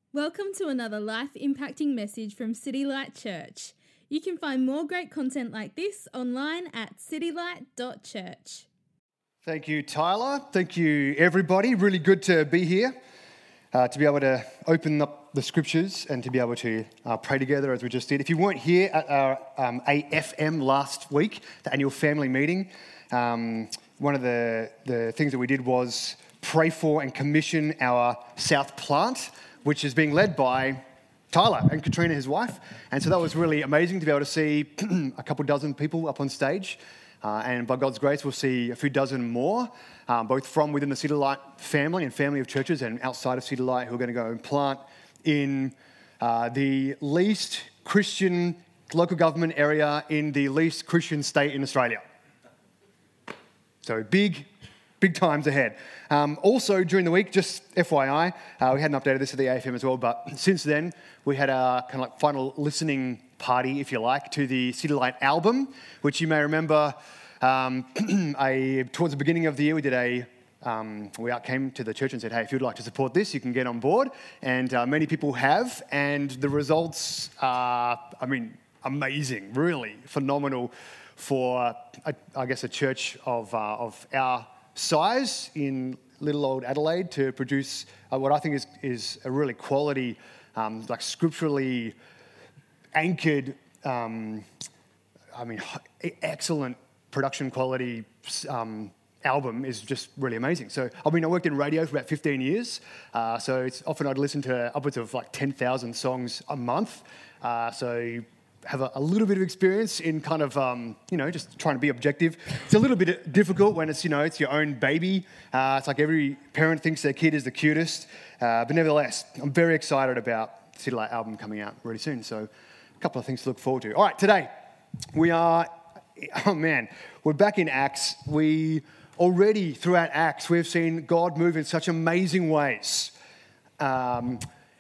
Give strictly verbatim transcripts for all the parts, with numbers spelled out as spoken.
Welcome to another life-impacting message from City Light Church. You can find more great content like this online at citylight dot church. Thank you, Tyler. Thank you, everybody. Really good to be here, uh, to be able to open up the scriptures and to be able to uh, pray together as we just did. If you weren't here at our um, A F M last week, the annual family meeting, um, one of the, the things that we did was pray for and commission our South Plant, which is being led by Tyler and Katrina, his wife. And so that was really amazing to be able to see a couple dozen people up on stage. Uh, and by God's grace, we'll see a few dozen more, um, both from within the City Light family and family of churches and outside of City Light, who are going to go and plant in uh, the least Christian local government area in the least Christian state in Australia. So big, big times ahead. Um, also, during the week, just F Y I, uh, we hadn't updated this at the A F M as well, but since then, we had our kind of like final listening party, if you like, to the City Light album, which you may remember um, a, towards the beginning of the year, we did a, um, we out came to the church and said, hey, if you'd like to support this, you can get on board. And uh, many people have, and the results are, I mean, amazing, really phenomenal for, a, I guess, a church of uh, of our size in little old Adelaide to produce uh, what I think is is a really quality, um, like scripturally anchored, um, I mean, excellent production quality um, album is just really amazing. So, I mean, I worked in radio for about fifteen years, uh, so it's often I'd listen to upwards of like ten thousand songs a month. Uh, so. have a, a little bit of experience in kind of, um, you know, just trying to be objective. It's a little bit difficult when it's, you know, it's your own baby. Uh, it's like every parent thinks their kid is the cutest. Uh, but nevertheless, I'm very excited about the City Light album coming out really soon. So a couple of things to look forward to. All right, today we are, oh man, we're back in Acts. We already, throughout Acts, we've seen God move in such amazing ways. Um,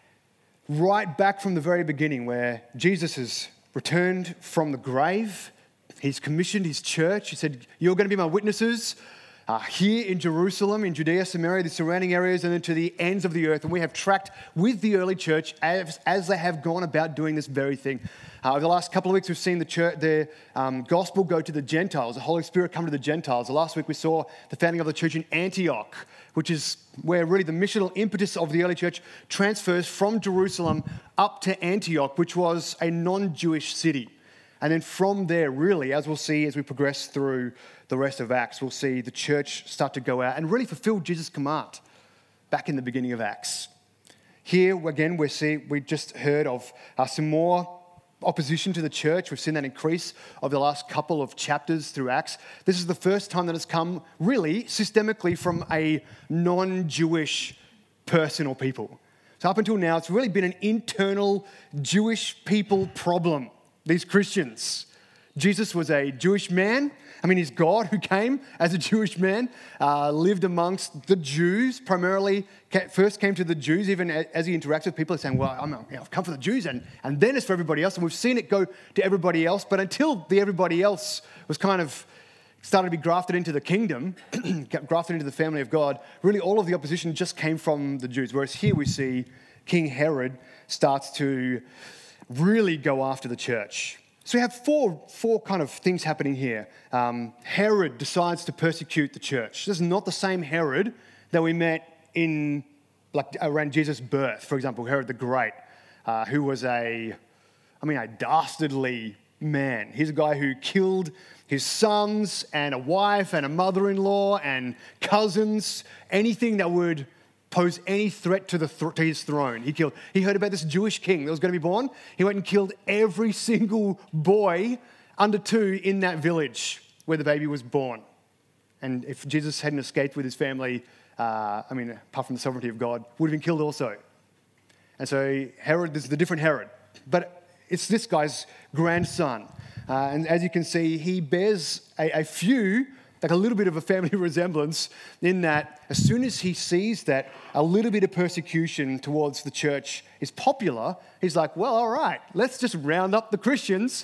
right back from the very beginning where Jesus is returned from the grave. He's commissioned his church. He said, you're going to be my witnesses uh, here in Jerusalem, in Judea, Samaria, the surrounding areas, and then to the ends of the earth. And we have tracked with the early church as, as they have gone about doing this very thing. Uh, over the last couple of weeks, we've seen the church, the um, gospel go to the Gentiles, the Holy Spirit come to the Gentiles. The last week, we saw the founding of the church in Antioch, which is where really the missional impetus of the early church transfers from Jerusalem up to Antioch, which was a non-Jewish city. And then from there, really, as we'll see as we progress through the rest of Acts, we'll see the church start to go out and really fulfill Jesus' command back in the beginning of Acts. Here, again, we see we just heard of uh, some more opposition to the church. We've seen that increase over the last couple of chapters through Acts. This is the first time that it's come really systemically from a non-Jewish person or people. So up until now, it's really been an internal Jewish people problem, these Christians. Jesus was a Jewish man. I mean, he's God who came as a Jewish man, uh, lived amongst the Jews, primarily first came to the Jews. Even as he interacts with people, he's saying, well, I'm, you know, I've come for the Jews, and, and then it's for everybody else. And we've seen it go to everybody else. But until the everybody else was kind of started to be grafted into the kingdom, grafted into the family of God, really all of the opposition just came from the Jews. Whereas here we see King Herod starts to really go after the church. So we have four, four kind of things happening here. Um, Herod decides to persecute the church. This is not the same Herod that we met in, like, around Jesus' birth. For example, Herod the Great, uh, who was a, I mean, a dastardly man. He's a guy who killed his sons and a wife and a mother-in-law and cousins, anything that would pose any threat to the th- to his throne. He killed. He heard about this Jewish king that was going to be born. He went and killed every single boy under two in that village where the baby was born. And if Jesus hadn't escaped with his family, uh, I mean, apart from the sovereignty of God, would have been killed also. And so Herod, this is the different Herod, but it's this guy's grandson. Uh, and as you can see, he bears a, a few. Like a little bit of a family resemblance in that as soon as he sees that a little bit of persecution towards the church is popular, he's like, well, all right, let's just round up the Christians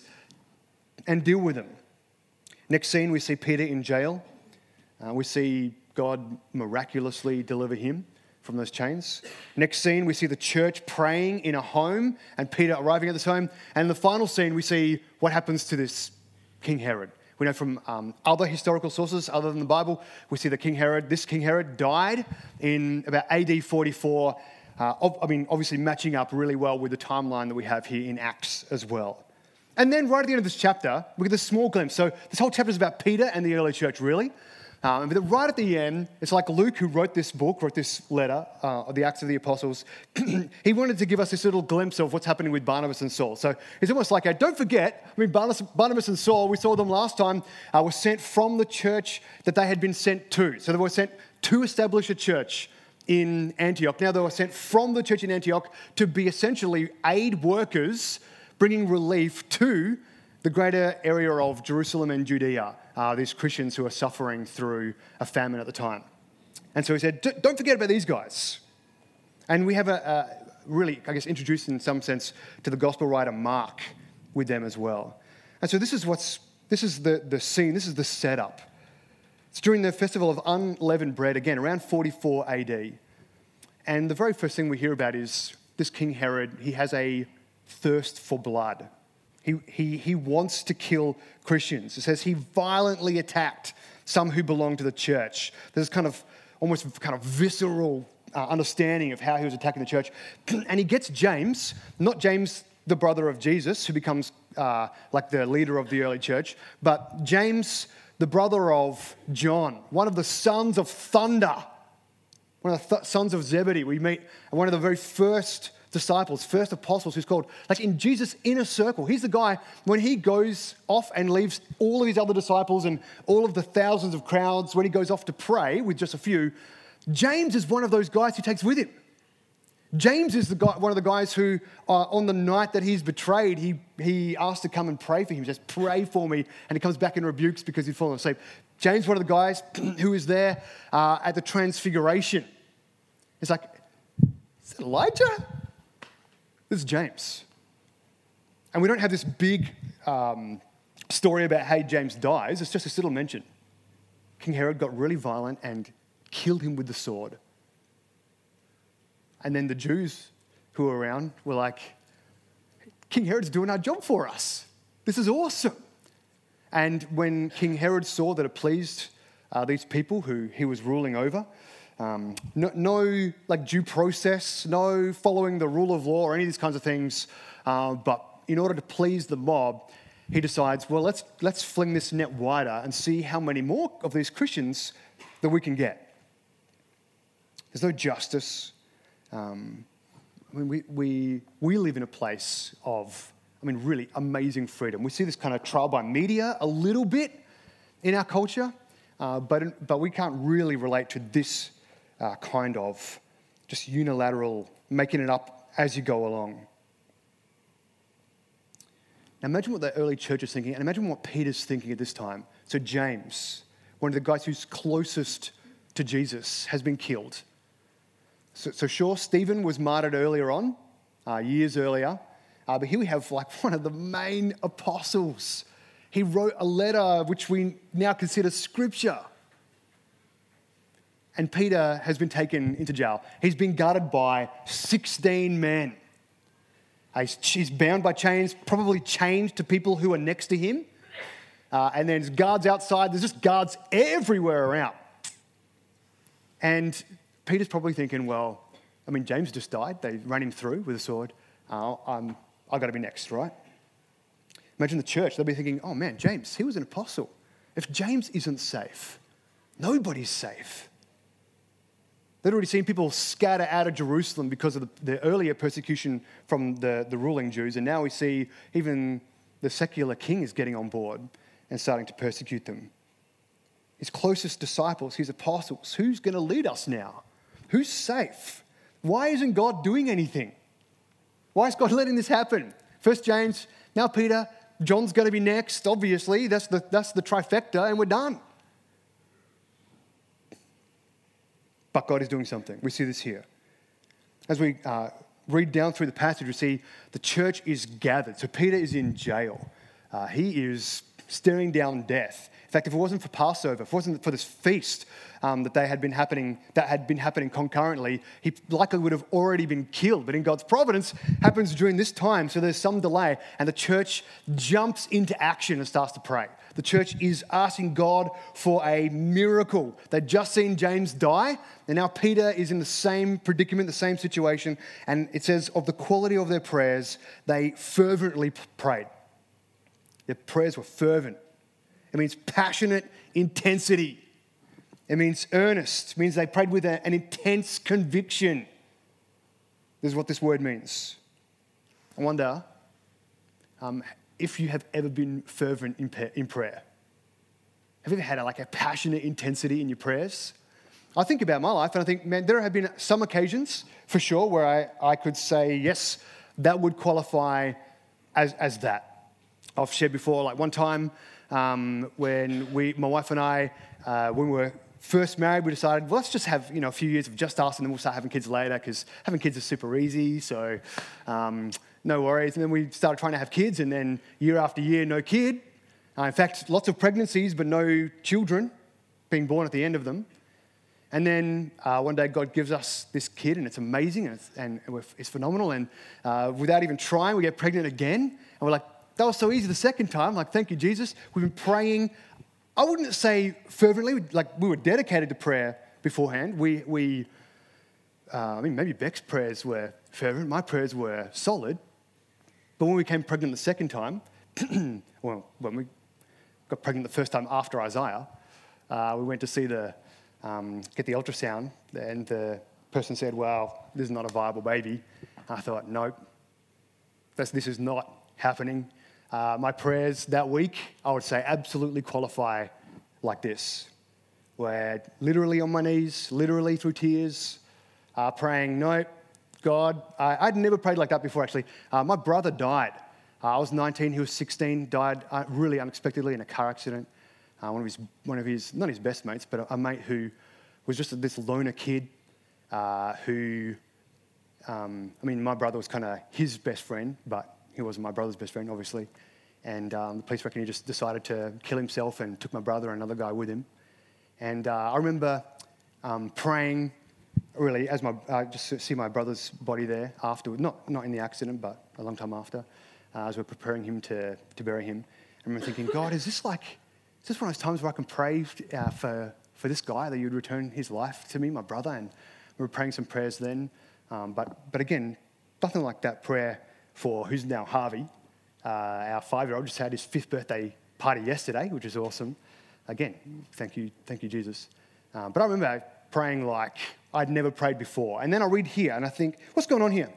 and deal with them. Next scene, we see Peter in jail. Uh, we see God miraculously deliver him from those chains. Next scene, we see the church praying in a home and Peter arriving at this home. And in the final scene, we see what happens to this King Herod. We know from um, other historical sources other than the Bible, we see that King Herod, this King Herod died in about A D forty-four. Uh, I mean, obviously matching up really well with the timeline that we have here in Acts as well. And then right at the end of this chapter, we get this small glimpse. So this whole chapter is about Peter and the early church, really. Um, but right at the end, it's like Luke, who wrote this book, wrote this letter, uh, the Acts of the Apostles. He wanted to give us this little glimpse of what's happening with Barnabas and Saul. So it's almost like, a, don't forget, I mean, Barnabas, Barnabas and Saul, we saw them last time, uh, were sent from the church that they had been sent to. So they were sent to establish a church in Antioch. Now they were sent from the church in Antioch to be essentially aid workers, bringing relief to the greater area of Jerusalem and Judea, uh, these Christians who are suffering through a famine at the time. And so he said, don't forget about these guys. And we have a, a really, I guess, introduced in some sense to the gospel writer Mark with them as well. And so this is what's, this is the, the scene, this is the setup. It's during the festival of unleavened bread, again, around forty-four A D. And the very first thing we hear about is this King Herod, he has a thirst for blood. He, he, he wants to kill Christians. It says he violently attacked some who belonged to the church. There's kind of almost kind of visceral uh, understanding of how he was attacking the church. And he gets James, not James, the brother of Jesus, who becomes uh, like the leader of the early church, but James, the brother of John, one of the sons of thunder, one of the th- sons of Zebedee. We meet one of the very first disciples, first apostles, who's called, like in Jesus' inner circle. He's the guy, when he goes off and leaves all of his other disciples and all of the thousands of crowds, when he goes off to pray with just a few, James is one of those guys he takes with him. James is the guy, one of the guys who, uh, on the night that he's betrayed, he, he asked to come and pray for him. He says, pray for me. And he comes back and rebukes because he's fallen asleep. James, one of the guys who is there uh, at the transfiguration. It's like, is it Elijah? This is James. And we don't have this big um, story about how James dies. It's just this little mention. King Herod got really violent and killed him with the sword. And then the Jews who were around were like, King Herod's doing our job for us. This is awesome. And when King Herod saw that it pleased uh, these people who he was ruling over, Um, no, no like due process, no following the rule of law or any of these kinds of things. Uh, but in order to please the mob, he decides, well, let's let's fling this net wider and see how many more of these Christians that we can get. There's no justice. Um, I mean, we we we live in a place of, I mean, really amazing freedom. We see this kind of trial by media a little bit in our culture, uh, but but we can't really relate to this Uh, kind of just unilateral, making it up as you go along. Now imagine what the early church is thinking, and imagine what Peter's thinking at this time. So James, one of the guys who's closest to Jesus, has been killed. So, so sure, Stephen was martyred earlier on, uh, years earlier, uh, but here we have like one of the main apostles. He wrote a letter which we now consider scripture. And Peter has been taken into jail. He's been guarded by sixteen men. He's, he's bound by chains, probably chained to people who are next to him. Uh, and then there's guards outside. There's just guards everywhere around. And Peter's probably thinking, well, I mean, James just died. They ran him through with a sword. Uh, I'm, I've got to be next, right? Imagine the church. They'll be thinking, oh man, James, he was an apostle. If James isn't safe, nobody's safe. They'd already seen people scatter out of Jerusalem because of the, the earlier persecution from the, the ruling Jews. And now we see even the secular king is getting on board and starting to persecute them. His closest disciples, his apostles, who's going to lead us now? Who's safe? Why isn't God doing anything? Why is God letting this happen? First James, now Peter, John's going to be next, obviously. That's the, that's the trifecta, and we're done. But God is doing something. We see this here. As we uh, read down through the passage, we see the church is gathered. So Peter is in jail. Uh, he is staring down death. In fact, if it wasn't for Passover, if it wasn't for this feast um, that they had been happening, that had been happening concurrently, he likely would have already been killed. But in God's providence, happens during this time, so there's some delay, and the church jumps into action and starts to pray. The church is asking God for a miracle. They'd just seen James die, and now Peter is in the same predicament, the same situation, and it says of the quality of their prayers, they fervently prayed. Their prayers were fervent. It means passionate intensity. It means earnest. It means they prayed with a, an intense conviction. This is what this word means. I wonder um, if you have ever been fervent in, in prayer. Have you ever had a, like a passionate intensity in your prayers? I think about my life and I think, man, there have been some occasions for sure where I, I could say, yes, that would qualify as, as that. I've shared before, like one time, Um, when we, my wife and I, uh, when we were first married, we decided, well, let's just have you know a few years of just us, and then we'll start having kids later because having kids is super easy, so um, no worries. And then we started trying to have kids, and then year after year, no kid. Uh, in fact, lots of pregnancies, but no children being born at the end of them. And then uh, one day God gives us this kid, and it's amazing, and it's, and it's phenomenal. And uh, without even trying, we get pregnant again, and we're like, that was so easy the second time. Like, thank you, Jesus. We've been praying. I wouldn't say fervently, like we were dedicated to prayer beforehand. We, we uh, I mean, maybe Beck's prayers were fervent. My prayers were solid. But when we became pregnant the second time, well, when we got pregnant the first time after Isaiah, uh, we went to see the, um, get the ultrasound, and the person said, well, this is not a viable baby. I thought, nope, this, this is not happening. Uh, my prayers that week, I would say, absolutely qualify like this, where literally on my knees, literally through tears, uh, praying, no, God, I, I'd never prayed like that before, actually. Uh, my brother died. Uh, I was nineteen, he was sixteen, died uh, really unexpectedly in a car accident. Uh, one of his, one of his, not his best mates, but a, a mate who was just this loner kid uh, who, um, I mean, my brother was kind of his best friend, but he wasn't my brother's best friend, obviously. And um, the police reckon he just decided to kill himself and took my brother and another guy with him. And uh, I remember um, praying, really, as my I uh, just see my brother's body there afterward, not not in the accident, but a long time after, uh, as we're preparing him to, to bury him. I remember thinking, God, is this like, is this one of those times where I can pray uh, for, for this guy, that you'd return his life to me, my brother? And we were praying some prayers then. Um, but but again, nothing like that prayer for who's now Harvey. Uh, our five-year-old just had his fifth birthday party yesterday, which is awesome. Again, thank you, thank you, Jesus. Uh, but I remember praying like I'd never prayed before. And then I read here, and I think, what's going on here?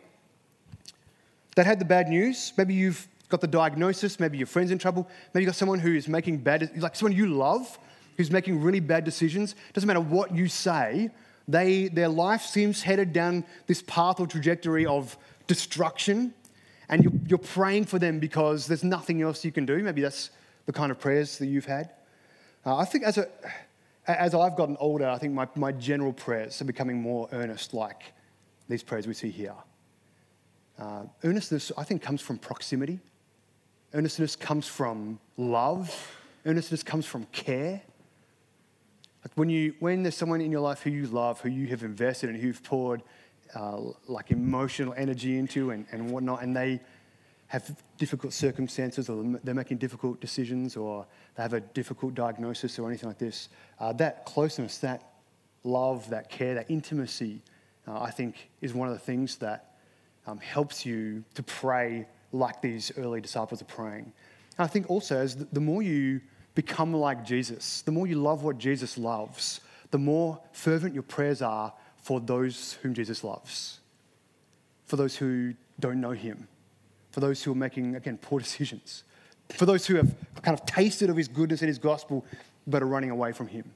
They had the bad news. Maybe you've got the diagnosis. Maybe your friend's in trouble. Maybe you've got someone who is making bad, like someone you love, who's making really bad decisions. Doesn't matter what you say. They, their life seems headed down this path or trajectory of destruction. And you're, you're praying for them because there's nothing else you can do. Maybe that's the kind of prayers that you've had. Uh, I think as a, as I've gotten older, I think my, my general prayers are becoming more earnest, like these prayers we see here. Uh, earnestness, I think, comes from proximity. Earnestness comes from love. Earnestness comes from care. Like when you, when there's someone in your life who you love, who you have invested in, who you've poured Uh, like emotional energy into and, and whatnot, and they have difficult circumstances, or they're making difficult decisions, or they have a difficult diagnosis or anything like this, uh, that closeness, that love, that care, that intimacy, uh, I think is one of the things that um, helps you to pray like these early disciples are praying. And I think also as the, the more you become like Jesus, the more you love what Jesus loves, the more fervent your prayers are for those whom Jesus loves, for those who don't know him, for those who are making, again, poor decisions, for those who have kind of tasted of his goodness and his gospel but are running away from him.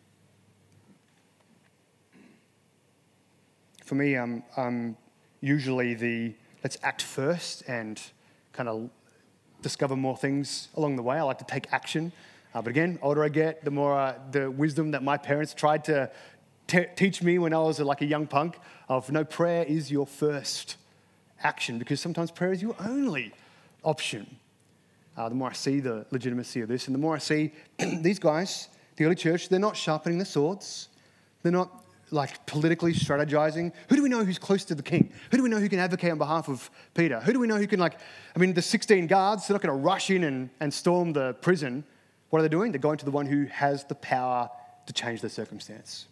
For me, um, um, usually the let's act first and kind of discover more things along the way. I like to take action. Uh, but again, older I get, the more uh, the wisdom that my parents tried to Te- teach me when I was like a young punk of no, prayer is your first action, because sometimes prayer is your only option. uh, the more I see the legitimacy of this, and the more I see these guys, the early church, they're not sharpening their swords. They're not like politically strategizing. Who do we know who's close to the king? Who do we know who can advocate on behalf of Peter? Who do we know who can like, I mean, the sixteen guards, they're not going to rush in and, and storm the prison. What are they doing? They're going to the one who has the power to change their circumstance.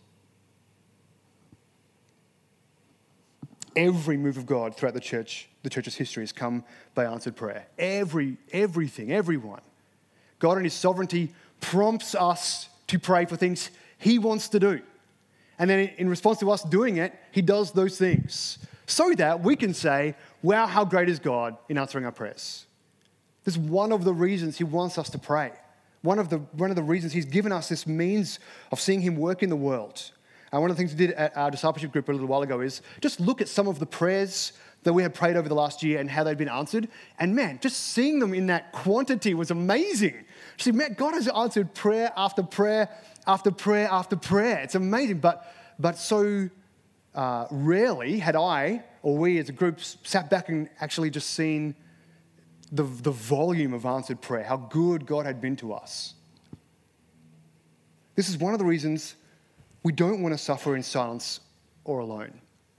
Every move of God throughout the church, the church's history has come by answered prayer. Every, everything, everyone. God in his sovereignty prompts us to pray for things he wants to do. And then in response to us doing it, he does those things so that we can say, wow, how great is God in answering our prayers. This is one of the reasons he wants us to pray. One of the, one of the reasons he's given us this means of seeing him work in the world. And one of the things we did at our discipleship group a little while ago is just look at some of the prayers that we had prayed over the last year and how they'd been answered. And man, just seeing them in that quantity was amazing. See, man, God has answered prayer after prayer after prayer after prayer. It's amazing. But, but so uh, rarely had I or we as a group sat back and actually just seen the, the volume of answered prayer, how good God had been to us. This is one of the reasons we don't want to suffer in silence or alone.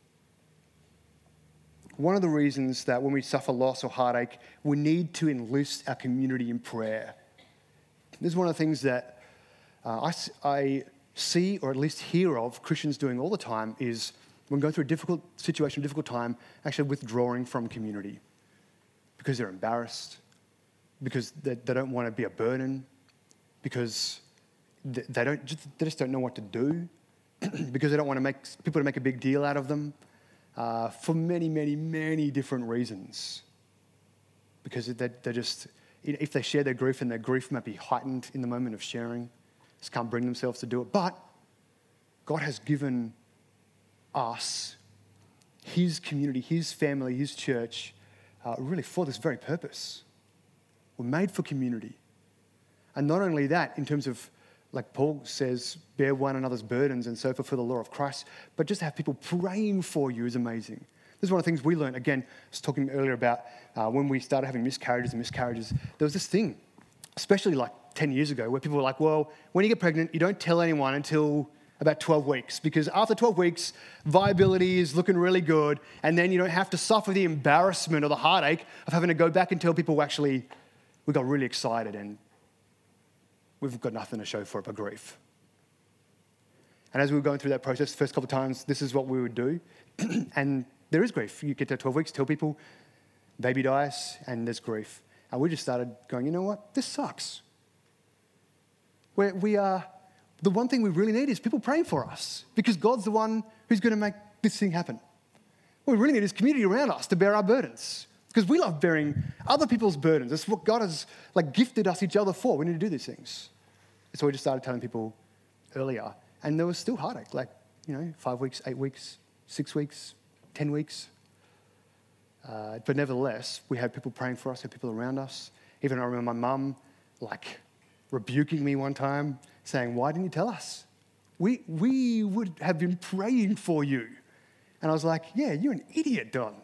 One of the reasons that when we suffer loss or heartache, we need to enlist our community in prayer. This is one of the things that uh, I, I see, or at least hear of, Christians doing all the time is when going through a difficult situation, a difficult time, actually withdrawing from community because they're embarrassed, because they, they don't want to be a burden, because they, they don't just, they just don't know what to do, because they don't want to make people to make a big deal out of them, uh, for many, many, many different reasons. Because they they just, if they share their grief, and their grief might be heightened in the moment of sharing, just can't bring themselves to do it. But God has given us, his community, his family, his church, uh, really for this very purpose. We're made for community. And not only that, in terms of, like Paul says, bear one another's burdens and so fulfill the law of Christ, but just have people praying for you is amazing. This is one of the things we learned. Again, I was talking earlier about uh, when we started having miscarriages and miscarriages, there was this thing, especially like ten years ago, where people were like, well, when you get pregnant, you don't tell anyone until about twelve weeks, because after twelve weeks, viability is looking really good, and then you don't have to suffer the embarrassment or the heartache of having to go back and tell people, actually, we got really excited and we've got nothing to show for it but grief. And as we were going through that process, the first couple of times, this is what we would do. And there is grief. You get to twelve weeks, tell people, baby dies, and there's grief. And we just started going, you know what? This sucks. We're, we are, the one thing we really need is people praying for us, because God's the one who's going to make this thing happen. What we really need is community around us to bear our burdens, because we love bearing other people's burdens. That's what God has like gifted us each other for. We need to do these things. So we just started telling people earlier, and there was still heartache, like, you know, five weeks, eight weeks, six weeks, ten weeks. Uh, but nevertheless, we had people praying for us, had people around us. Even I remember my mum, like, rebuking me one time, saying, why didn't you tell us? We, we would have been praying for you. And I was like, yeah, you're an idiot, Don.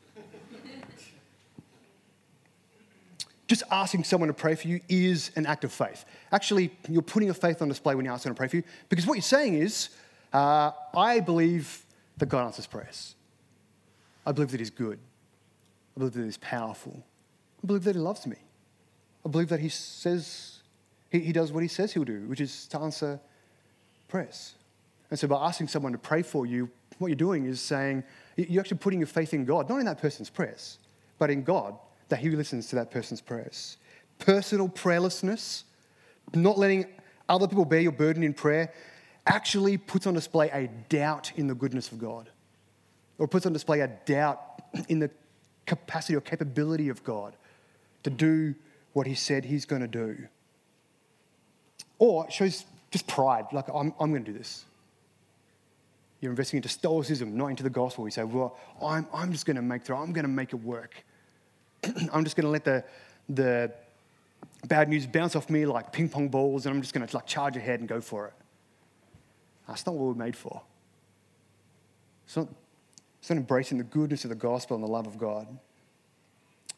Just asking someone to pray for you is an act of faith. Actually, you're putting your faith on display when you ask someone to pray for you, because what you're saying is, uh, I believe that God answers prayers. I believe that he's good. I believe that he's powerful. I believe that he loves me. I believe that he says, he, he does what he says he'll do, which is to answer prayers. And so by asking someone to pray for you, what you're doing is saying, you're actually putting your faith in God, not in that person's prayers, but in God, that he listens to that person's prayers. Personal prayerlessness, not letting other people bear your burden in prayer, actually puts on display a doubt in the goodness of God, or puts on display a doubt in the capacity or capability of God to do what he said he's going to do. Or it shows just pride, like, I'm, I'm going to do this. You're investing into stoicism, not into the gospel. You say, well, I'm, I'm just going to make through, I'm going to make it work. I'm just going to let the, the bad news bounce off me like ping pong balls, and I'm just going to like charge ahead and go for it. That's not what we're made for. It's not, it's not embracing the goodness of the gospel and the love of God.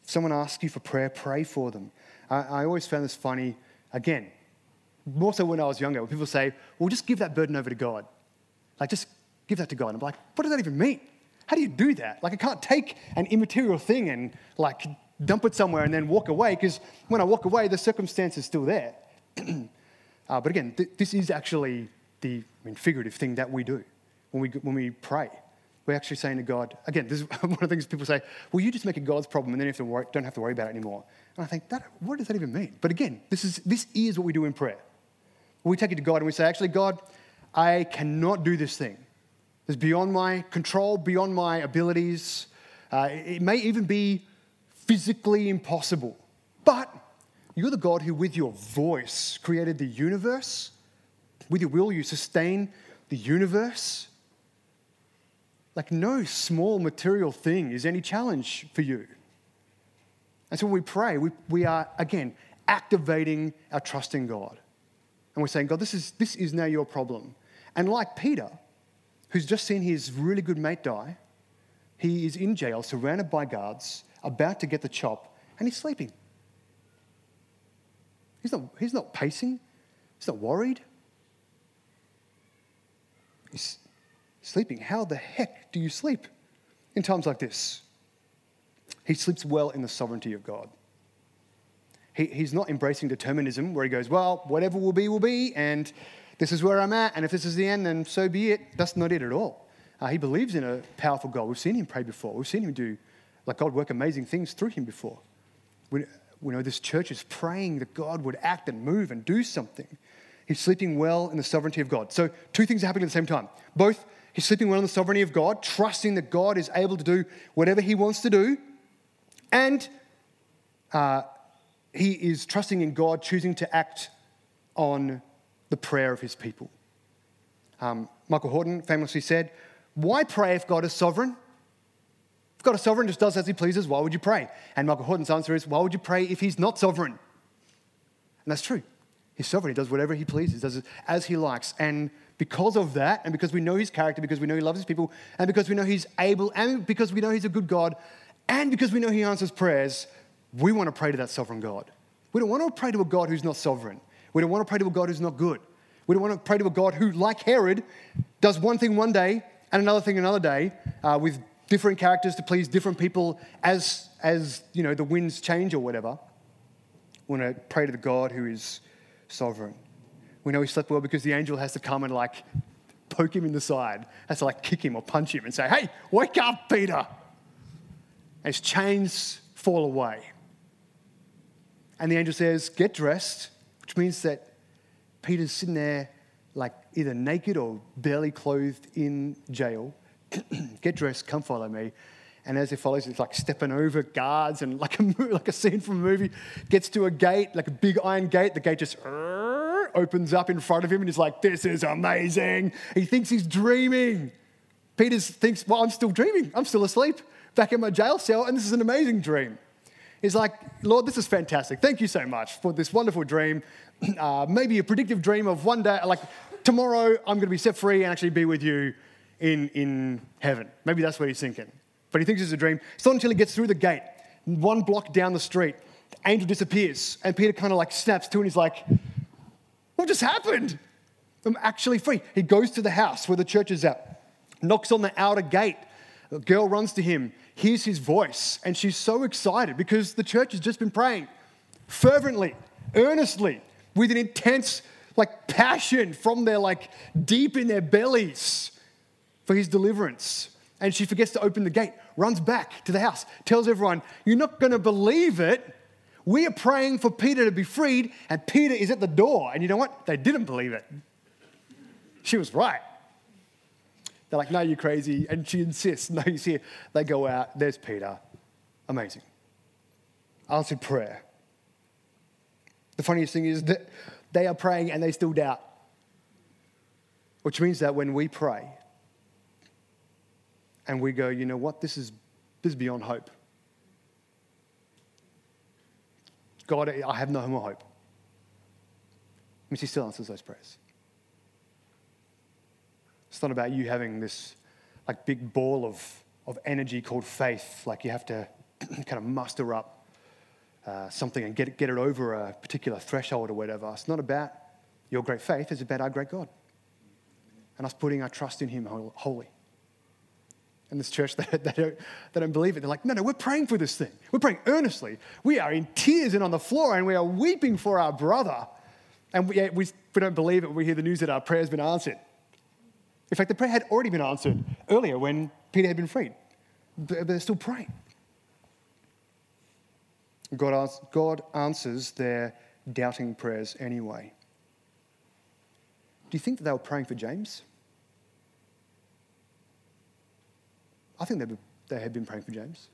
If someone asks you for prayer, pray for them. I, I always found this funny, again, more so when I was younger, when people say, well, just give that burden over to God. Like, just give that to God. And I'm like, what does that even mean? How do you do that? Like, I can't take an immaterial thing and, like, dump it somewhere and then walk away, because when I walk away, the circumstance is still there. uh, but again, th- this is actually the I mean, figurative thing that we do when we when we pray. We're actually saying to God, again, this is one of the things people say, well, you just make it God's problem and then you have to worry, don't have to worry about it anymore. And I think, that, what does that even mean? But again, this is this is what we do in prayer. We take it to God and we say, actually, God, I cannot do this thing. It's beyond my control, beyond my abilities. Uh, it may even be physically impossible. But you're the God who, with your voice, created the universe. With your will, you sustain the universe. Like, no small material thing is any challenge for you. And so when we pray, we, we are, again, activating our trust in God. And we're saying, God, this is, this is now your problem. And like Peter, who's just seen his really good mate die, he is in jail, surrounded by guards, about to get the chop, and he's sleeping. He's not, he's not pacing. He's not worried. He's sleeping. How the heck do you sleep in times like this? He sleeps well in the sovereignty of God. He, he's not embracing determinism where he goes, well, whatever will be, will be, and this is where I'm at, and if this is the end, then so be it. That's not it at all. Uh, he believes in a powerful God. We've seen him pray before. We've seen him do, like, God work amazing things through him before. We, we know this church is praying that God would act and move and do something. He's sleeping well in the sovereignty of God. So two things are happening at the same time. Both, he's sleeping well in the sovereignty of God, trusting that God is able to do whatever he wants to do, and uh, he is trusting in God, choosing to act on the prayer of his people. Um, Michael Horton famously said, why pray if God is sovereign? If God is sovereign, just does as he pleases, why would you pray? And Michael Horton's answer is, why would you pray if he's not sovereign? And that's true. He's sovereign. He does whatever he pleases, does it as he likes. And because of that, and because we know his character, because we know he loves his people, and because we know he's able, and because we know he's a good God, and because we know he answers prayers, we want to pray to that sovereign God. We don't want to pray to a God who's not sovereign. We don't want to pray to a God who's not good. We don't want to pray to a God who, like Herod, does one thing one day and another thing another day uh, with different characters to please different people as, as you know, the winds change or whatever. We want to pray to the God who is sovereign. We know he slept well because the angel has to come and, like, poke him in the side. Has to, like, kick him or punch him and say, hey, wake up, Peter. And his chains fall away. And the angel says, get dressed, which means that Peter's sitting there, like, either naked or barely clothed in jail. Get dressed, come follow me. And as he follows, he's like stepping over guards and like a, like a scene from a movie, gets to a gate, like a big iron gate. The gate just opens up in front of him and he's like, this is amazing. He thinks he's dreaming. Peter thinks, well, I'm still dreaming. I'm still asleep back in my jail cell and this is an amazing dream. He's like, Lord, this is fantastic. Thank you so much for this wonderful dream. Uh, maybe a predictive dream of one day, like tomorrow I'm going to be set free and actually be with you in, in heaven. Maybe that's what he's thinking. But he thinks it's a dream. It's not until he gets through the gate, one block down the street, the angel disappears and Peter kind of like snaps to and he's like, what just happened? I'm actually free. He goes to the house where the church is at, knocks on the outer gate. A girl runs to him, hears his voice, and she's so excited because the church has just been praying fervently, earnestly, with an intense like passion from their like deep in their bellies for his deliverance. And she forgets to open the gate, runs back to the house, tells everyone, you're not going to believe it. We are praying for Peter to be freed, and Peter is at the door. And you know what? They didn't believe it. She was right. They're like, no, you're crazy. And she insists, no, he's here. They go out. There's Peter. Amazing. Answered prayer. The funniest thing is that they are praying and they still doubt. Which means that when we pray and we go, you know what, this is, this is beyond hope. God, I have no more hope. I mean, he still answers those prayers. It's not about you having this like big ball of, of energy called faith, like you have to kind of muster up uh, something and get it, get it over a particular threshold or whatever. It's not about your great faith. It's about our great God and us putting our trust in him wholly. And this church, they, they, don't, they don't believe it. They're like, no, no, we're praying for this thing. We're praying earnestly. We are in tears and on the floor, and we are weeping for our brother. And we, we, we don't believe it when we hear the news that our prayer has been answered. In fact, the prayer had already been answered earlier when Peter had been freed. But they're still praying. God, God answers their doubting prayers anyway. Do you think that they were praying for James? I think they, they had been praying for James.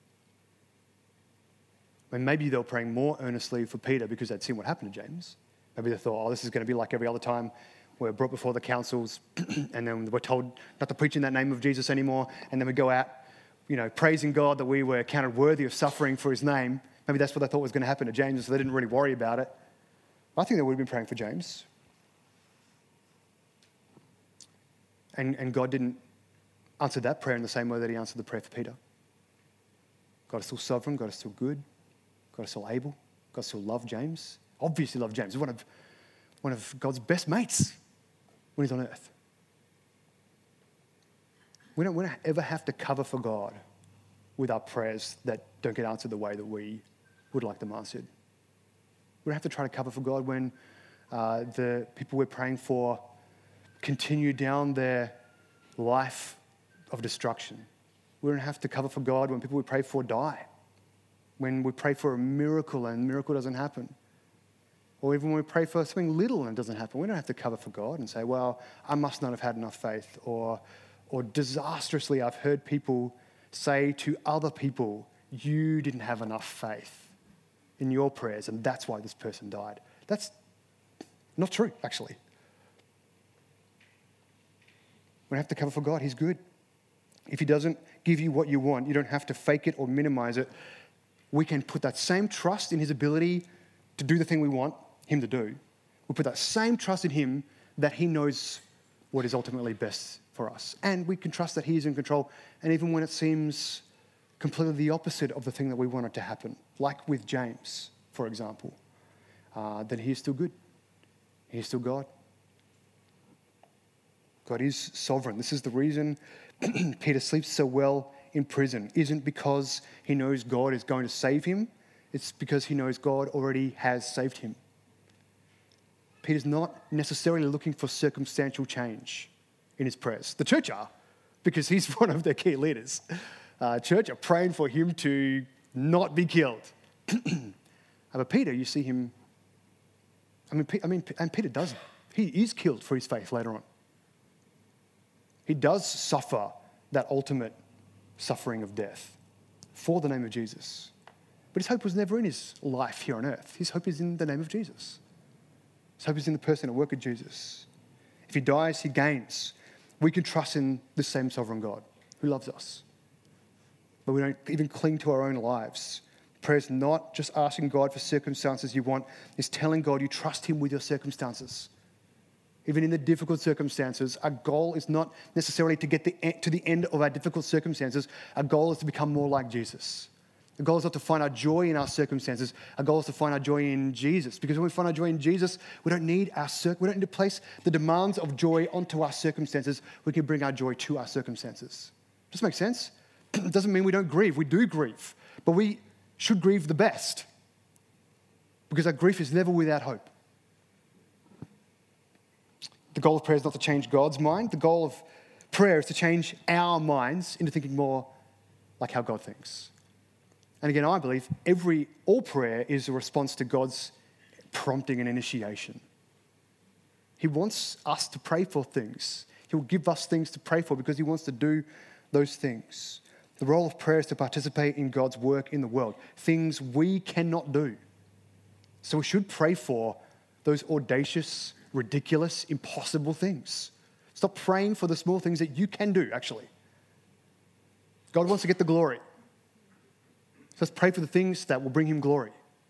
And maybe they were praying more earnestly for Peter because they'd seen what happened to James. Maybe they thought, oh, this is going to be like every other time we're brought before the councils and then we're told not to preach in that name of Jesus anymore, and then we go out, you know, praising God that we were counted worthy of suffering for his name. Maybe that's what they thought was going to happen to James, so they didn't really worry about it. I think they would have been praying for James. And, and God didn't answer that prayer in the same way that he answered the prayer for Peter. God is still sovereign. God is still good. God is still able. God still loved James. Obviously loved James. He's one of, one of God's best mates when he's on earth. We don't, we don't ever have to cover for God with our prayers that don't get answered the way that we would like them answered. We don't have to try to cover for God when uh, the people we're praying for continue down their life of destruction. We don't have to cover for God when people we pray for die. When we pray for a miracle and the miracle doesn't happen. Or even when we pray for something little and it doesn't happen. We don't have to cover for God and say, well, I must not have had enough faith. Or, or disastrously, I've heard people say to other people, you didn't have enough faith in your prayers and that's why this person died. That's not true, actually. We don't have to cover for God. He's good. If he doesn't give you what you want, you don't have to fake it or minimize it. We can put that same trust in his ability to do the thing we want him to do. We put that same trust in him that he knows what is ultimately best for us. And we can trust that he is in control. And even when it seems completely the opposite of the thing that we want it to happen, like with James, for example, uh, then he is still good. He is still God. God is sovereign. This is the reason Peter sleeps so well in prison. Isn't because he knows God is going to save him. It's because he knows God already has saved him. Peter's not necessarily looking for circumstantial change in his prayers. The church are, because he's one of their key leaders. Uh, church are praying for him to not be killed. But Peter, you see him, I mean, I mean, and Peter doesn't. He is killed for his faith later on. He does suffer that ultimate suffering of death for the name of Jesus. But his hope was never in his life here on earth. His hope is in the name of Jesus. His hope is in the person and work of Jesus. If he dies, he gains. We can trust in the same sovereign God who loves us. But we don't even cling to our own lives. Prayer is not just asking God for circumstances you want. It's telling God you trust him with your circumstances. Even in the difficult circumstances, our goal is not necessarily to get the, to the end of our difficult circumstances. Our goal is to become more like Jesus. The goal is not to find our joy in our circumstances. Our goal is to find our joy in Jesus. Because when we find our joy in Jesus, we don't need our cir- we don't need to place the demands of joy onto our circumstances. We can bring our joy to our circumstances. Does that make sense? It doesn't mean we don't grieve. We do grieve. But we should grieve the best. Because our grief is never without hope. The goal of prayer is not to change God's mind. The goal of prayer is to change our minds into thinking more like how God thinks. And again, I believe every, all prayer is a response to God's prompting and initiation. He wants us to pray for things. He'll give us things to pray for because he wants to do those things. The role of prayer is to participate in God's work in the world, things we cannot do. So we should pray for those audacious, ridiculous, impossible things. Stop praying for the small things that you can do, actually. God wants to get the glory. So let's pray for the things that will bring him glory.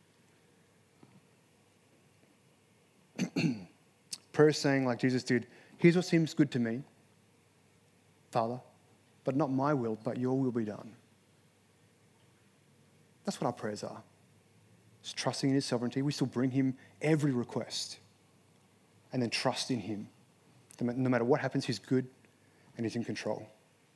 Prayer is saying, like Jesus did, here's what seems good to me, Father, but not my will, but your will be done. That's what our prayers are. Just trusting in his sovereignty. We still bring him every request and then trust in him. No matter what happens, he's good and he's in control.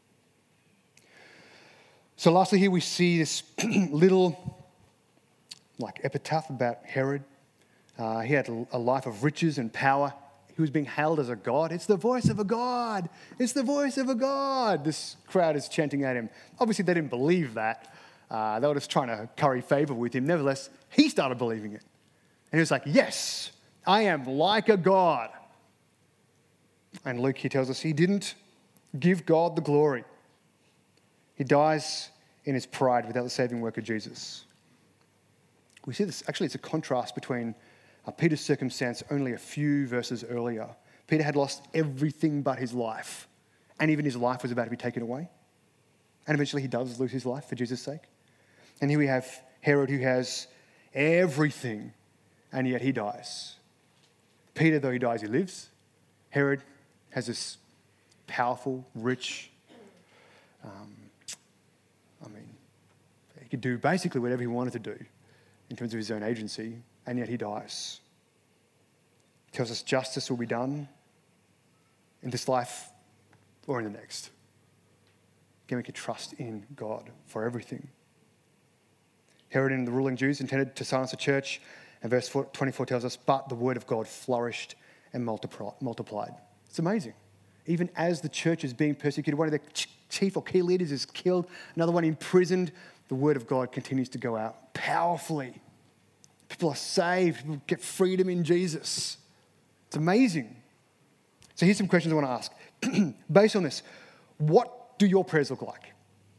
So lastly here we see this little like epitaph about Herod. Uh, he had a life of riches and power. He was being hailed as a god. It's the voice of a god. It's the voice of a god. This crowd is chanting at him. Obviously, they didn't believe that. Uh, they were just trying to curry favor with him. Nevertheless, he started believing it. And he was like, yes, I am like a god. And Luke here tells us he didn't give God the glory. He dies in his pride without the saving work of Jesus. We see this, actually, it's a contrast between uh, Peter's circumstance only a few verses earlier. Peter had lost everything but his life, and even his life was about to be taken away. And eventually he does lose his life for Jesus' sake. And here we have Herod, who has everything, and yet he dies. Peter, though he dies, he lives. Herod has this powerful, rich, um, I mean, he could do basically whatever he wanted to do in terms of his own agency, and yet he dies. He tells us justice will be done in this life or in the next. Again, we can trust in God for everything. Herod and the ruling Jews intended to silence the church, and verse twenty-four tells us, but the word of God flourished and multiplied. It's amazing. Even as the church is being persecuted, one of the chief or key leaders is killed, another one imprisoned, the word of God continues to go out powerfully. People are saved. People get freedom in Jesus. It's amazing. So here's some questions I want to ask. Based on this, what do your prayers look like?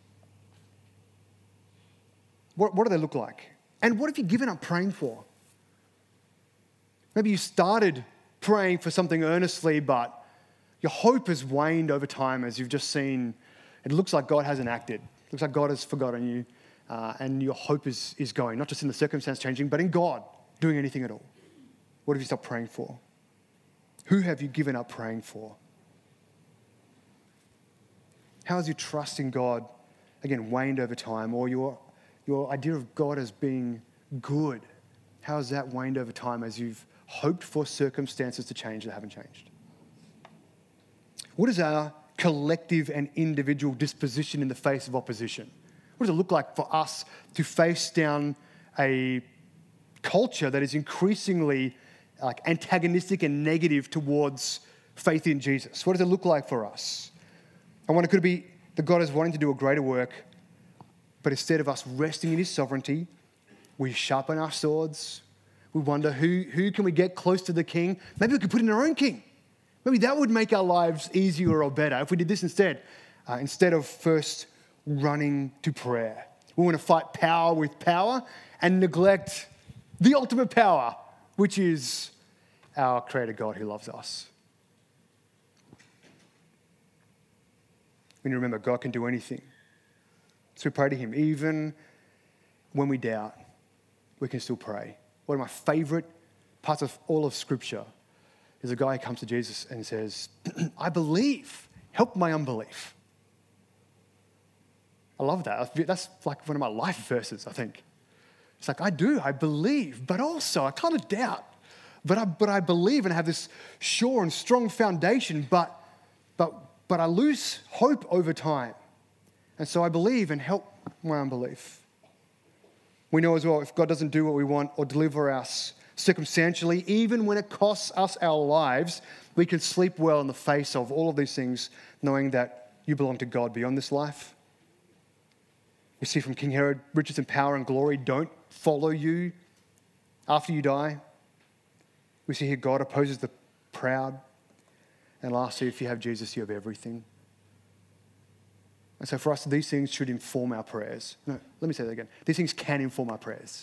What, what do they look like? And what have you given up praying for? Maybe you started praying for something earnestly, but your hope has waned over time as you've just seen. It looks like God hasn't acted. It looks like God has forgotten you, uh, and your hope is, is going, not just in the circumstance changing, but in God doing anything at all. What have you stopped praying for? Who have you given up praying for? How has your trust in God, again, waned over time, or your, your idea of God as being good? How has that waned over time as you've hoped for circumstances to change that haven't changed? What is our collective and individual disposition in the face of opposition? What does it look like for us to face down a culture that is increasingly like antagonistic and negative towards faith in Jesus? What does it look like for us? I wonder, could it be that God is wanting to do a greater work, but instead of us resting in his sovereignty, we sharpen our swords. We wonder, who, who can we get close to the king? Maybe we could put in our own king. Maybe that would make our lives easier or better if we did this instead. Uh, instead of first running to prayer. We want to fight power with power and neglect the ultimate power, which is our Creator God who loves us. We need to remember God can do anything. So we pray to him. Even when we doubt, we can still pray. One of my favourite parts of all of Scripture is a guy who comes to Jesus and says, I believe, help my unbelief. I love that. That's like one of my life verses, I think. It's like, I do, I believe, but also I kind of doubt. But I, but I believe and have this sure and strong foundation, but, but, but I lose hope over time. And so I believe and help my unbelief. We know as well, if God doesn't do what we want or deliver us circumstantially, even when it costs us our lives, we can sleep well in the face of all of these things, knowing that you belong to God beyond this life. We see from King Herod, riches and power and glory don't follow you after you die. We see here God opposes the proud. And lastly, if you have Jesus, you have everything. And so for us, these things should inform our prayers. No, let me say that again. These things can inform our prayers.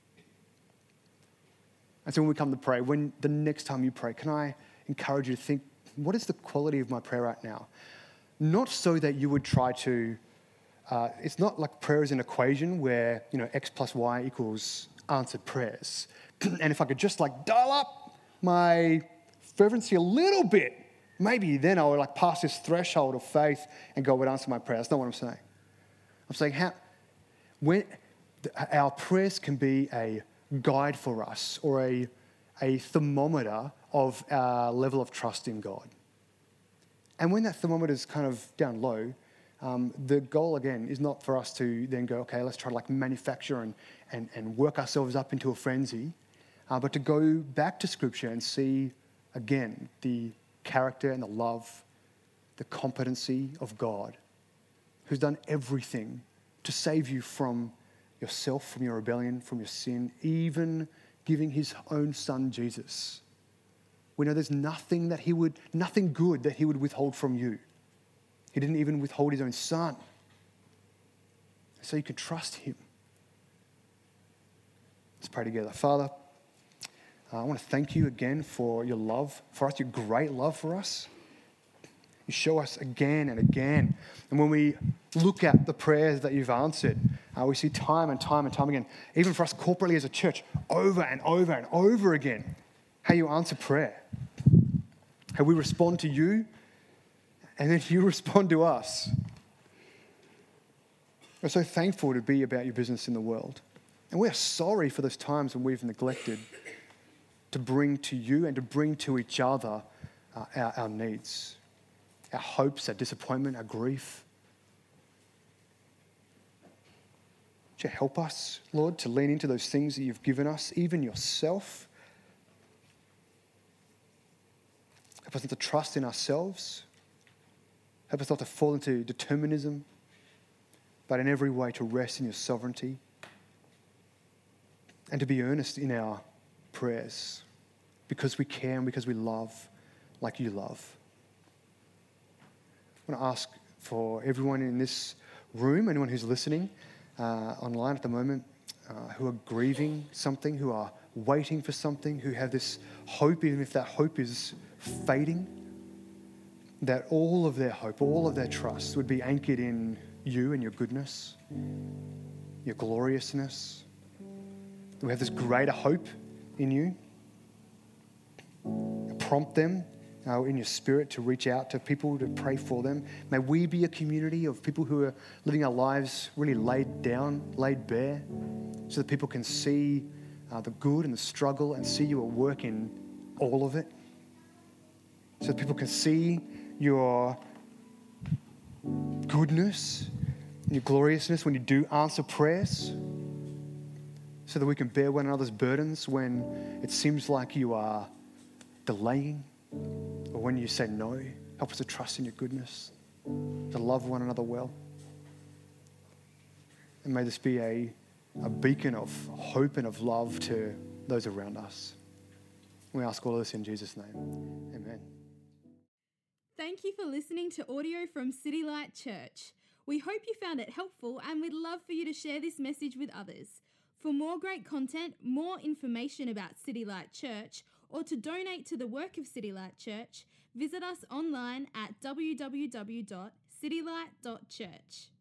And so when we come to pray, when the next time you pray, can I encourage you to think, what is the quality of my prayer right now? Not so that you would try to, uh, it's not like prayer is an equation where, you know, X plus Y equals answered prayers. And if I could just like dial up my fervency a little bit, maybe then I would like pass this threshold of faith and God would answer my prayer. That's not what I'm saying. I'm saying how, when our prayers can be a guide for us or a, a thermometer of our level of trust in God. And when that thermometer is kind of down low, um, the goal, again, is not for us to then go, okay, let's try to like manufacture and, and, and work ourselves up into a frenzy, uh, but to go back to Scripture and see, again, the character and the love, the competency of God, who's done everything to save you from yourself, from your rebellion, from your sin, even giving his own son, Jesus. We know there's nothing that he would, nothing good that he would withhold from you. He didn't even withhold his own son. So you can trust him. Let's pray together. Father, uh, I want to thank you again for your love for us, your great love for us. You show us again and again. And when we look at the prayers that you've answered, uh, we see time and time and time again, even for us corporately as a church, over and over and over again, how you answer prayer, how we respond to you, and then you respond to us. We're so thankful to be about your business in the world. And we're sorry for those times when we've neglected to bring to you and to bring to each other uh, our, our needs, our hopes, our disappointment, our grief. Would you help us, Lord, to lean into those things that you've given us, even yourself? Help us not to trust in ourselves. Help us not to fall into determinism, but in every way to rest in your sovereignty and to be earnest in our prayers because we care and because we love like you love. I want to ask for everyone in this room, anyone who's listening uh, online at the moment, uh, who are grieving something, who are waiting for something, who have this hope, even if that hope is fading, that all of their hope, all of their trust would be anchored in you and your goodness, your gloriousness. We have this greater hope in you. Prompt them uh, in your spirit to reach out to people, to pray for them. May we be a community of people who are living our lives really laid down, laid bare, so that people can see uh, the good and the struggle and see you at work in all of it. So that people can see your goodness and your gloriousness when you do answer prayers, so that we can bear one another's burdens when it seems like you are delaying or when you say no. Help us to trust in your goodness, to love one another well. And may this be a, a beacon of hope and of love to those around us. We ask all of this in Jesus' name. Amen. Thank you for listening to audio from City Light Church. We hope you found it helpful and we'd love for you to share this message with others. For more great content, more information about City Light Church, or to donate to the work of City Light Church, visit us online at w w w dot city light dot church.